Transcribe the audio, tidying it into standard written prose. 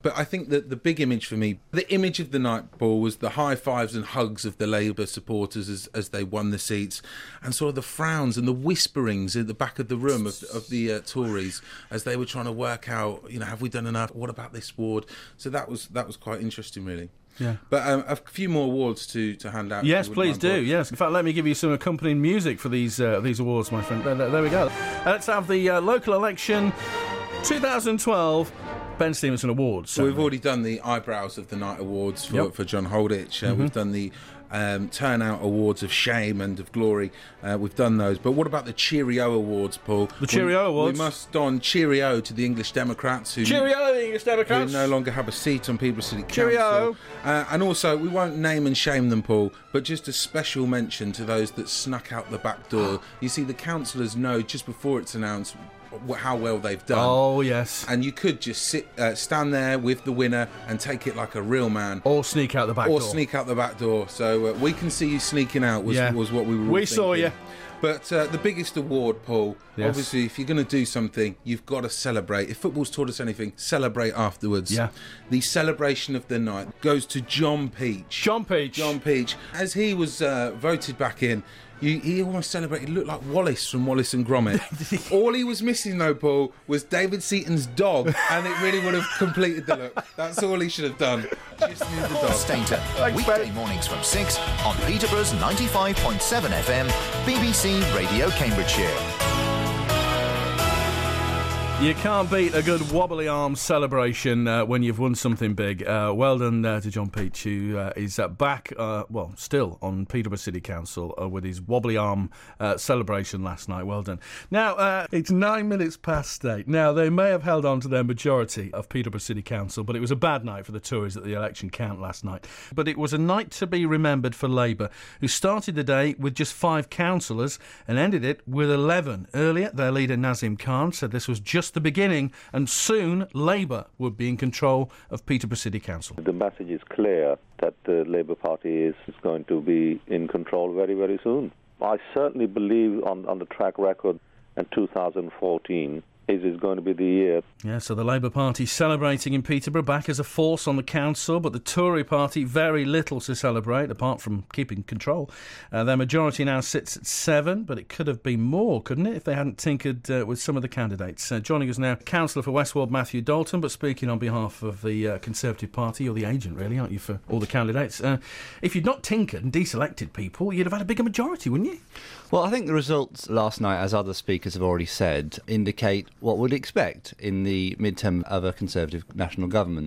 But I think that the big image for me, the image of the night, Paul, was the high fives and hugs of the Labour supporters as they won the seats, and sort of the frowns and the whisperings in the back of the room of the Tories as they were trying to work out, have we done enough? What about this ward? So that was quite interesting, really. Yeah. But a few more awards to hand out. Yes, please do. Yes. In fact, let me give you some accompanying music for these awards, my friend. There we go. Let's have the local election 2012 Ben Stevenson Awards. So we've already done the Eyebrows of the Night Awards for John Holditch. We've done the Turnout Awards of Shame and of Glory. We've done those. But what about the Cheerio Awards, Paul? The Cheerio Awards? We must don cheerio to the English Democrats who no longer have a seat on Peterborough City Council. Cheerio! And also, we won't name and shame them, Paul, but just a special mention to those that snuck out the back door. You see, the councillors know just before it's announced how well they've done. Oh, yes. And you could just stand there with the winner and take it like a real man. Or sneak out the back door. So we can see you sneaking out was what we were all We thinking. saw you. But the biggest award, Paul, obviously, if you're going to do something, you've got to celebrate. If football's taught us anything, celebrate afterwards. Yeah. The celebration of the night goes to John Peach. John Peach. As he was voted back in, he almost celebrated. He looked like Wallace from Wallace and Gromit. All he was missing, though, Paul, was David Seaton's dog, and it really would have completed the look. That's all he should have done. Just need the dog. Stainton, weekday mornings from 6 on Peterborough's 95.7 FM, BBC Radio Cambridgeshire. You can't beat a good wobbly arm celebration when you've won something big. Well done to John Peach, who is back, still on Peterborough City Council with his wobbly arm celebration last night. Well done. Now, it's 9 minutes past 8. Now, they may have held on to their majority of Peterborough City Council, but it was a bad night for the Tories at the election count last night. But it was a night to be remembered for Labour, who started the day with just 5 councillors and ended it with 11. Earlier, their leader Nazim Khan said this was just the beginning, and soon Labour would be in control of Peterborough City Council. The message is clear that the Labour Party is going to be in control very, very soon. I certainly believe on the track record in 2014 is going to be the year. Yeah, so the Labour Party celebrating in Peterborough, back as a force on the council, but the Tory Party very little to celebrate apart from keeping control. Their majority now sits at 7, but it could have been more, couldn't it, if they hadn't tinkered with some of the candidates. Joining us now, Councillor for Westward Matthew Dalton, but speaking on behalf of the Conservative Party. You're the agent, really, aren't you, for all the candidates? If you'd not tinkered and deselected people, you'd have had a bigger majority, wouldn't you? Well, I think the results last night, as other speakers have already said, indicate what we'd expect in the midterm of a Conservative national government.